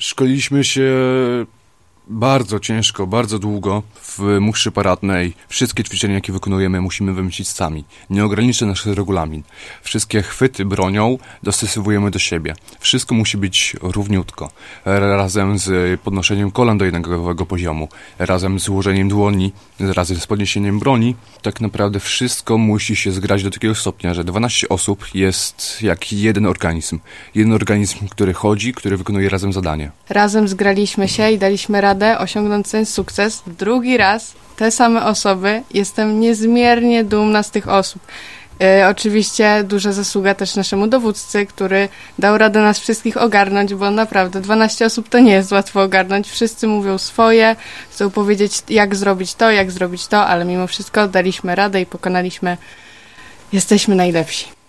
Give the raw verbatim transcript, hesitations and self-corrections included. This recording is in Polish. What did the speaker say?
Szkoliliśmy się bardzo ciężko, bardzo długo w muszce paradnej. Wszystkie ćwiczenia, jakie wykonujemy, musimy wymyślić sami. Nie ogranicza nasz regulamin. Wszystkie chwyty bronią dostosowujemy do siebie. Wszystko musi być równiutko. Razem z podnoszeniem kolan do jednego poziomu, razem z ułożeniem dłoni, razem z podniesieniem broni. Tak naprawdę wszystko musi się zgrać do takiego stopnia, że dwanaście osób jest jak jeden organizm. Jeden organizm, który chodzi, który wykonuje razem zadanie. Razem zgraliśmy się i daliśmy radę osiągnąć ten sukces. Drugi raz te same osoby. Jestem niezmiernie dumna z tych osób. E, oczywiście duża zasługa też naszemu dowódcy, który dał radę nas wszystkich ogarnąć, bo naprawdę dwanaście osób to nie jest łatwo ogarnąć. Wszyscy mówią swoje, chcą powiedzieć jak zrobić to, jak zrobić to, ale mimo wszystko daliśmy radę i pokonaliśmy. Jesteśmy najlepsi.